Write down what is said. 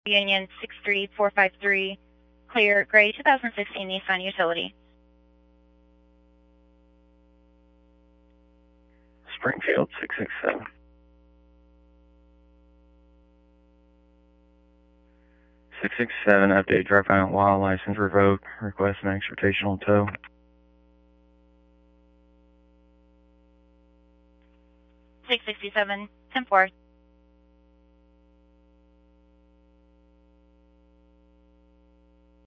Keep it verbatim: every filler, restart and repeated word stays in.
Union six three four five three, clear, gray two thousand sixteen Nissan Utility. Springfield six six seven. six six seven, update drive violent while license revoked. Request an exhortational tow. six sixty-seven, ten four.